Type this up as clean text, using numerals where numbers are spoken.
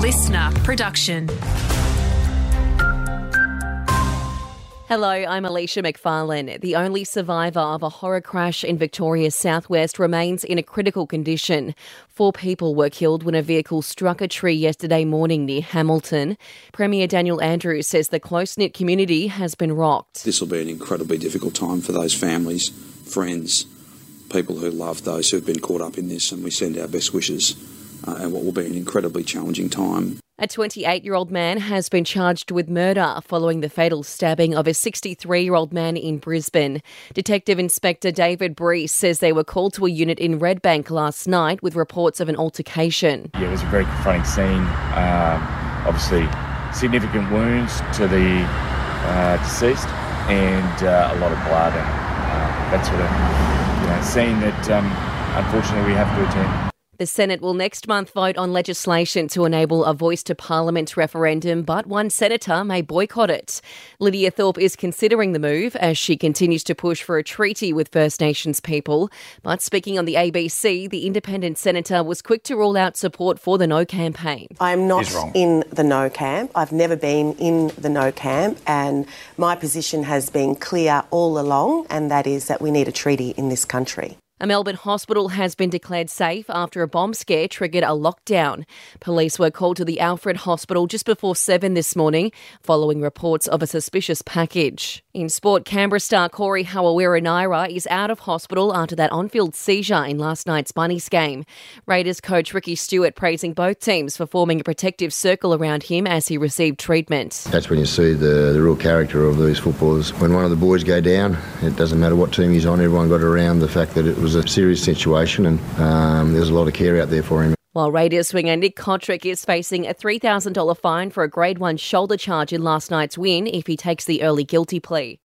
listener production. Hello, I'm Alicia McFarlane. The only survivor of a horror crash in Victoria's southwest remains in a critical condition. 4 people were killed when a vehicle struck a tree yesterday morning near Hamilton. Premier Daniel Andrews says the close-knit community has been rocked. This will be an incredibly difficult time for those families, friends, people who love those who have been caught up in this, and we send our best wishes and what will be an incredibly challenging time. A 28-year-old man has been charged with murder following the fatal stabbing of a 63-year-old man in Brisbane. Detective Inspector David Breese says they were called to a unit in Redbank last night with reports of an altercation. Yeah, it was a very confronting scene. Obviously, significant wounds to the deceased and a lot of blood and that sort of scene that unfortunately we have to attend. The Senate will next month vote on legislation to enable a Voice to Parliament referendum, but one senator may boycott it. Lydia Thorpe is considering the move as she continues to push for a treaty with First Nations people. But speaking on the ABC, the independent senator was quick to rule out support for the No campaign. I'm not in the No camp. I've never been in the No camp, and my position has been clear all along, and that is that we need a treaty in this country. A Melbourne hospital has been declared safe after a bomb scare triggered a lockdown. Police were called to the Alfred Hospital just before 7 this morning, following reports of a suspicious package. In sport, Canberra star Corey Harawira-Naera is out of hospital after that on-field seizure in last night's Bunnies game. Raiders coach Ricky Stewart praising both teams for forming a protective circle around him as he received treatment. That's when you see the real character of these footballers. When one of the boys go down, it doesn't matter what team he's on, everyone got around the fact that it was a serious situation and there's a lot of care out there for him. While Raiders winger Nick Kotrick is facing a $3,000 fine for a Grade 1 shoulder charge in last night's win if he takes the early guilty plea.